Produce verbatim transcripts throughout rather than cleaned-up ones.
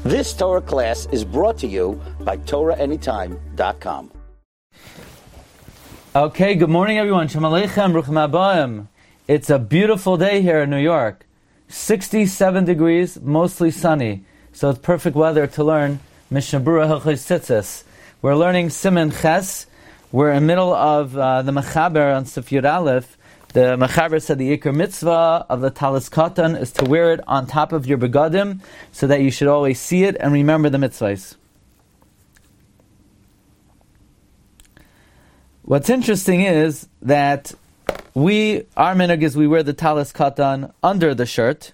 This Torah class is brought to you by Torah Anytime dot com. Okay, good morning everyone. Shalom Aleichem, Ruchim Habayim. It's a beautiful day here in New York. sixty-seven degrees, mostly sunny. So it's perfect weather to learn Mishnah Berurah Hilchos Tzitzis. We're learning Siman Ches. We're in the middle of uh, the Mechaber on Sif Yud Aleph. The Mechaber said the Iker Mitzvah of the Talis Katan is to wear it on top of your begadim so that you should always see it and remember the mitzvahs. What's interesting is that we, our minhag is we wear the Talis Katan under the shirt,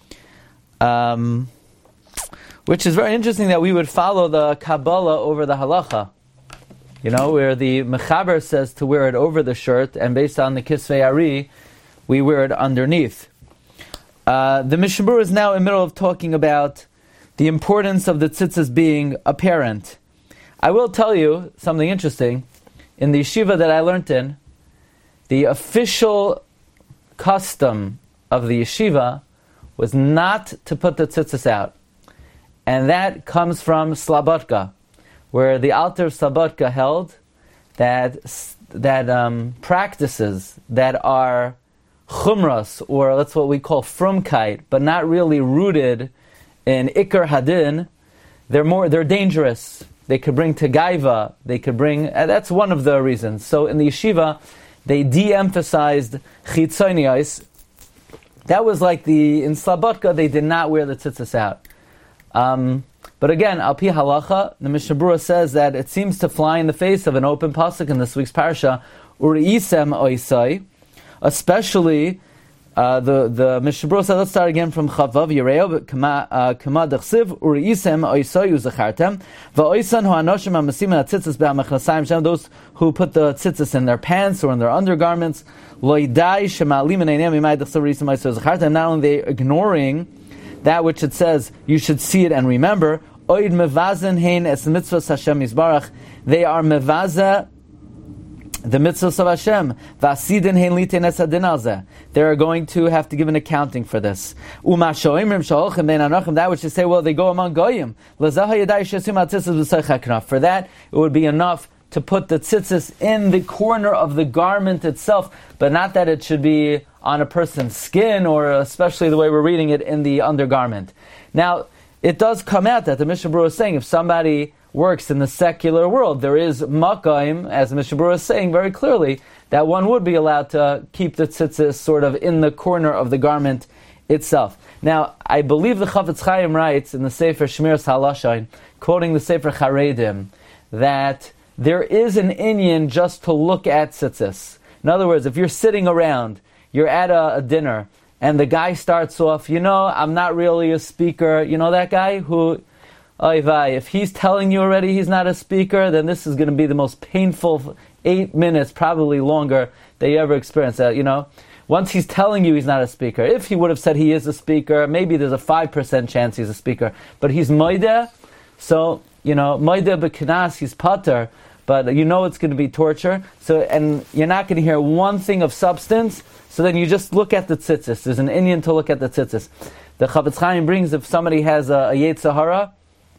um, which is very interesting that we would follow the Kabbalah over the Halacha. You know, where the Mechaber says to wear it over the shirt, and based on the Kisvei Ari, we wear it underneath. Uh, the Mishnah Berurah is now in the middle of talking about the importance of the tzitzis being apparent. I will tell you something interesting. In the yeshiva that I learned in, the official custom of the yeshiva was not to put the tzitzis out. And that comes from Slobodka, where the Alter of Slobodka held that that um, practices that are chumras, or that's what we call frumkeit, but not really rooted in Iker Hadin, they're more they're dangerous. They could bring tegaiva. They could bring. Uh, that's one of the reasons. So in the yeshiva, they de-emphasized chitzonios. That was like the in Slobodka they did not wear the tzitzis out. Um, But again, al pi halacha, the Mishnah Berurah says that it seems to fly in the face of an open pasuk in this week's parasha, Uriisem oisai, especially uh, the the Mishnah Berurah says. Let's start again from Chavav Yereo Kama Kama Dechsiv Uriisem oisai uzachartem va'oisan hu anoshim hamasim hatzitzis be'amachnasayim shem, those who put the tzitzis in their pants or in their undergarments. Loidai shemalim einayim imay dechsiv Uriisem oisai uzachartem. Not only are they ignoring that which it says you should see it and remember. Oid mevazen hein es mitzvahs Hashem Yisbarach. They are mevaza the mitzvahs of Hashem. Vasidin hein litein es hadin alzeh. They are going to have to give an accounting for this. Uma shoimrim shalochem bein anachim. That which is say, well, they go among goyim. Lezaha yadai shesim atzitzis b'seicha knaf. For that, it would be enough to put the tzitzis in the corner of the garment itself, but not that it should be on a person's skin, or especially the way we're reading it in the undergarment. Now, it does come out that the Mishnah Berurah is saying if somebody works in the secular world, there is makayim, as the Mishnah Berurah is saying very clearly, that one would be allowed to keep the tzitzis sort of in the corner of the garment itself. Now, I believe the Chafetz Chaim writes in the Sefer Shmiras Halashain, quoting the Sefer Charedim, that there is an inyan just to look at tzitzis. In other words, if you're sitting around, you're at a, a dinner, and the guy starts off, you know, I'm not really a speaker. You know that guy who, oy vey, if he's telling you already he's not a speaker, then this is going to be the most painful eight minutes, probably longer, that you ever experienced. Uh, you know, once he's telling you he's not a speaker. If he would have said he is a speaker, maybe there's a five percent chance he's a speaker. But he's moideh, so, you know, moideh b'knas, he's pater, but you know it's going to be torture. So, and you're not going to hear one thing of substance. So then you just look at the tzitzis. There's an inyan to look at the tzitzis. The Chafetz Chaim brings, if somebody has a, a Yetzer Hara,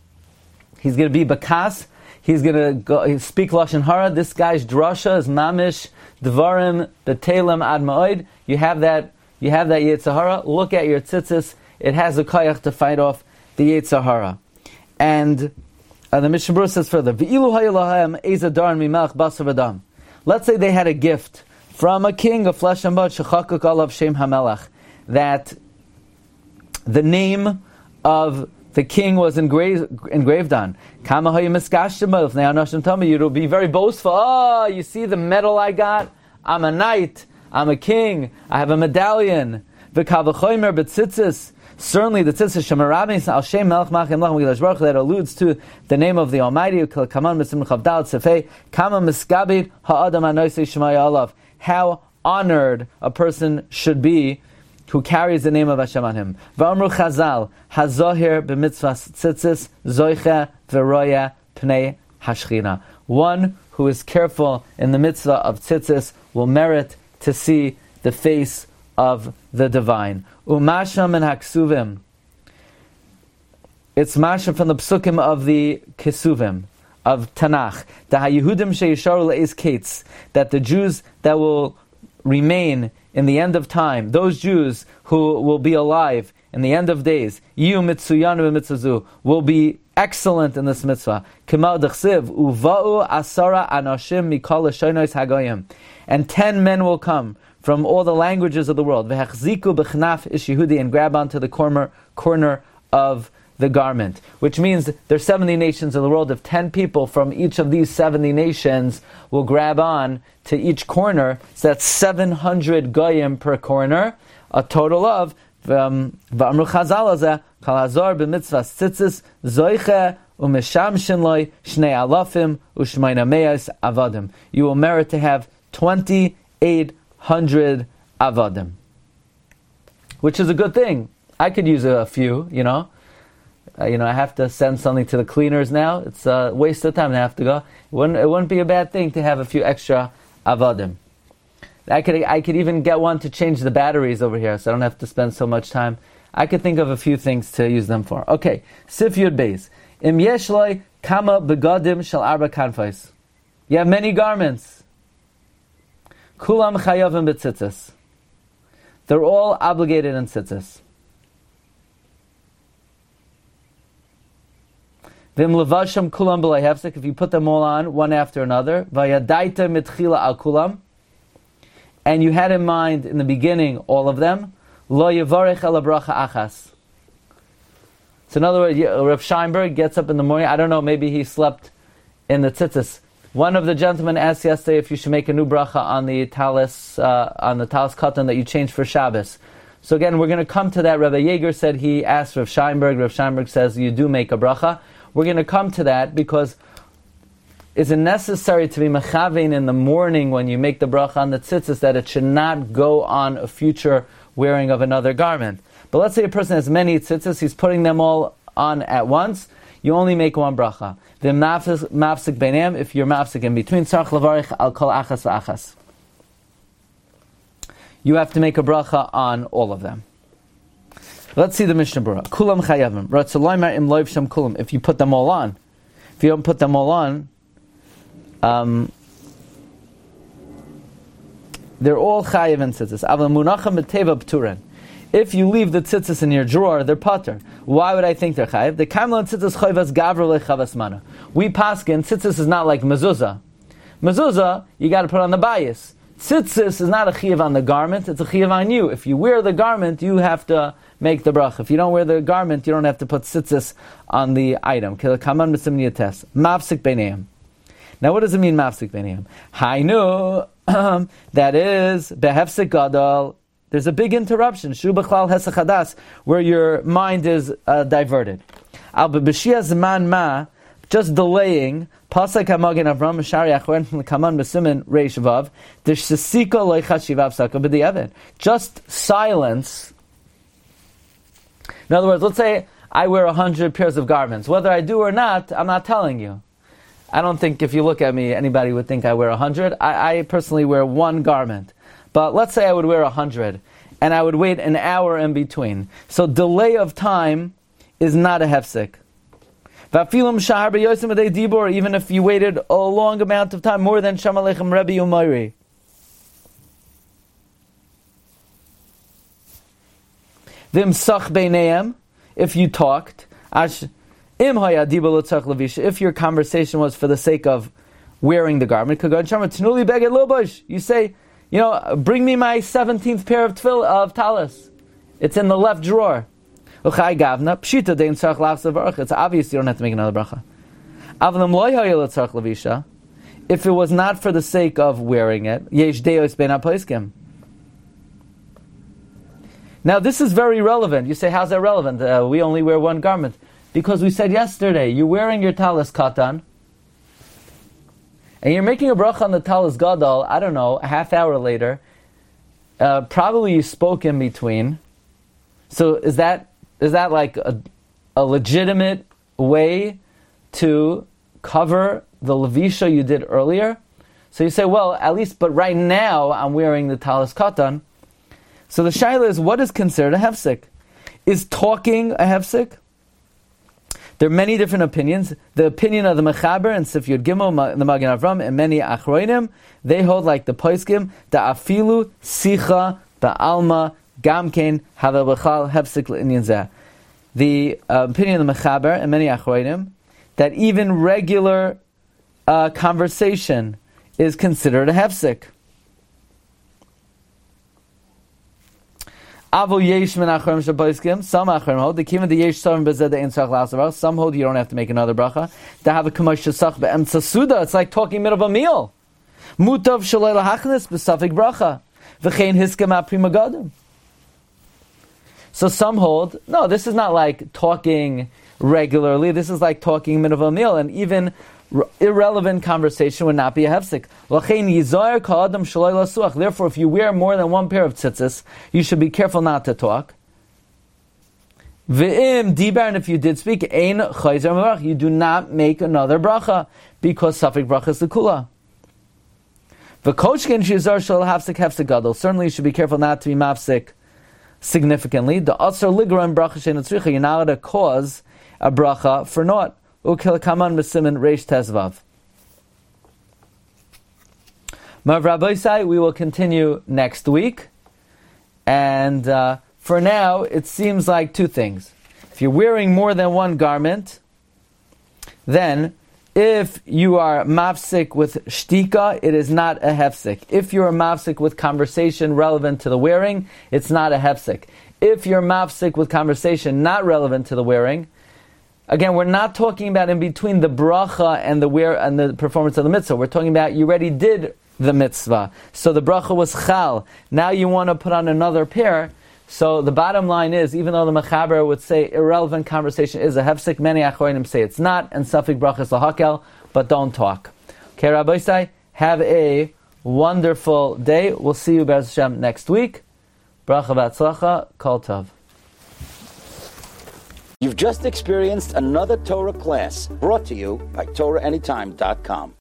he's going to be bakas, he's going to go, speak Lashon Hara. This guy's drasha is mamish, dvarim, betelem ad ma'od. You have that, you have that Yetzer Hara. Look at your tzitzis. It has a koyach to fight off the Yetzer Hara. And uh, the Mishnah Berurah says further, V'ilu hayelahem ezadaran mimelch basar v'dam. Let's say they had a gift from a king of flesh and blood, shechakuk alav shem hamelach, that the name of the king was engraved, engraved on. Kama hayu miskashtem, if now nashim tell me, you'll be very boastful. Oh, you see the medal I got? I'm a knight. I'm a king. I have a medallion. V'kavachoymer betzitzis. Certainly, the tzitzis shemarabim al shem melech machem lachem gilash baruch, that alludes to the name of the Almighty. Kaman misim chavdal tzefei kama miskabed ha'adam anoisei shemaya alav. How honored a person should be who carries the name of Hashem on him. V'amru Chazal, hazohir b'mitzvah tzitzis zoicha v'roya pnei hashchina. One who is careful in the mitzvah of tzitzis will merit to see the face of the divine. Umasham and haksuvim. It's mashma from the psukim of the Kesuvim, of Tanakh. The HaYehudim she'yisharu le'ez kates, that the Jews that will remain in the end of time, those Jews who will be alive in the end of days, Yu mitzuyanu b'mitzazu, will be excellent in this mitzvah. Kemal d'chsiv, uva'u asara anashim mikol l'shonos hagoyim. And ten men will come from all the languages of the world. V'hachziku b'chnaf ish Yehudi, and grab onto the corner, corner of the garment. Which means there's seventy nations in the world. If ten people from each of these seventy nations will grab on to each corner, so that's seven hundred goyim per corner, a total of V'amru Chazal azeh kal hazor b'mitzvahs tzitzis zoiche u'mishamshin loy shnei alafim u'shmayna me'as avadim. You will merit to have twenty-eight hundred avadim, which is a good thing. I could use a few, you know. Uh, you know, I have to send something to the cleaners now. It's a waste of time to have to go. It wouldn't, it wouldn't be a bad thing to have a few extra avadim. I could I could even get one to change the batteries over here, so I don't have to spend so much time. I could think of a few things to use them for. Okay, Sif Yud Beis. Im yesh loy kama begadim shel arba kanfais. You have many garments. Kulam chayavim b'tzitzis. They're all obligated in tzitzis. Vim levasham kulam b'lay hefsek. If you put them all on one after another, vayadaita mitchila al kulam, and you had in mind in the beginning all of them, lo yavarech el bracha achas. So in other words, Rav Scheinberg gets up in the morning. I don't know, maybe he slept in the tzitzis. One of the gentlemen asked yesterday if you should make a new bracha on the talis uh, on the talis katan that you changed for Shabbos. So again, we're going to come to that. Rabbi Yeager said he asked Rav Scheinberg. Rav Scheinberg says you do make a bracha. We're going to come to that because is it necessary to be mechavein in the morning when you make the bracha on the tzitzis that it should not go on a future wearing of another garment? But let's say a person has many tzitzis, he's putting them all on at once, you only make one bracha. The mafsik beinam, if you're mafsik in between, tzarich levarich al kol achas v'achas. You have to make a bracha on all of them. Let's see the Mishnah Berurah. Kulam chayavim. Ratzaloymer im loiv sham kulam. If you put them all on. If you don't put them all on, Um, they're all chayiv in tzitzis. Aval munacham b'teva b'turen. If you leave the tzitzis in your drawer, they're pater. Why would I think they're chayiv? The kamlan tzitzis chayvas gavra lechavas mana. We paskin, tzitzis is not like mezuzah. Mezuzah, you got to put on the bayis. Tzitzis is not a chayiv on the garment, it's a chayiv on you. If you wear the garment, you have to make the bracha. If you don't wear the garment, you don't have to put tzitzis on the item. Kaman misim niyates. Mafsik beineim. Now, what does it mean, mafsik beinayim? Hainu, that is, behefsik gadol, there's a big interruption, shu b'chlal hesach hadas, where your mind is uh, diverted. Al b'b'shia zman ma, just delaying, pasek hamagin avram mishari achwen kaman b'simen reish vav, d'shesika loichat shivav saka b'di'evet. Just silence. In other words, let's say I wear a hundred pairs of garments. Whether I do or not, I'm not telling you. I don't think if you look at me, anybody would think I wear a hundred. I, I personally wear one garment. But let's say I would wear a hundred, and I would wait an hour in between. So delay of time is not a hefsek. Even if you waited a long amount of time, more than Sham Aleichem Rebbe Umayri. V'imsach beineim, if you talked, ash. If your conversation was for the sake of wearing the garment, you say, you know, bring me my seventeenth pair of tefillah of talis. It's in the left drawer. It's obvious you don't have to make another bracha. If it was not for the sake of wearing it, now this is very relevant. You say, how's that relevant? Uh, we only wear one garment. Because we said yesterday, you're wearing your talis katan, and you're making a bracha on the talis gadol, I don't know, a half hour later, uh, probably you spoke in between. So is that is that like a, a legitimate way to cover the levisha you did earlier? So you say, well, at least, but right now I'm wearing the talis katan. So the shaila is, what is considered a hefsek? Is talking a hefsek? There are many different opinions. The opinion of the Mechaber and Sif Yud Gimel, the Magen Avram, and many Achroinim, they hold like the Poskim, the Afilu, Sicha, the Alma, Gamkein, Hadal B'chal, Hefsik L'Inyan Zeh. The uh, opinion of the Mechaber and many Achroinim, that even regular uh, conversation is considered a Hefsik. Avo yesh min achrim shaboiskim. Some achrim hold the kima the yesh savim bezed the insach lasavar. Some hold you don't have to make another bracha. To have a kamosh shesach be'emtza suda. It's like talking mid of a meal. Mutav shalei lahachnis b'safik bracha. V'chein hiskem apri magadim. So some hold no. This is not like talking regularly. This is like talking mid of a meal, and even irrelevant conversation would not be a hefsek. Therefore, if you wear more than one pair of tzitzis, you should be careful not to talk. And if you did speak, you do not make another bracha, because safek bracha is the kula. Certainly, you should be careful not to be mafsik significantly. The asar ligra bracha she'netzricha, you're not allowed to cause a bracha for naught. Ukil kaman b'simin reish tezvav. Mav Rabbi Sai, we will continue next week. And uh, for now, it seems like two things. If you're wearing more than one garment, then if you are mafsik with shtika, it is not a hefsik. If you're mafsik with conversation relevant to the wearing, it's not a hefsik. If you're mafsik with conversation not relevant to the wearing, again, we're not talking about in between the bracha and the wear and the performance of the mitzvah. We're talking about you already did the mitzvah, so the bracha was chal. Now you want to put on another pair. So the bottom line is, even though the Mechaber would say irrelevant conversation is a hefsek, many achronim say it's not, and safik bracha is lahakel, but don't talk. Okay, Rabbi Isai, have a wonderful day. We'll see you, Be'ez Hashem, next week. Bracha v'atzlacha, kol tov. You've just experienced another Torah class brought to you by Torah Anytime dot com.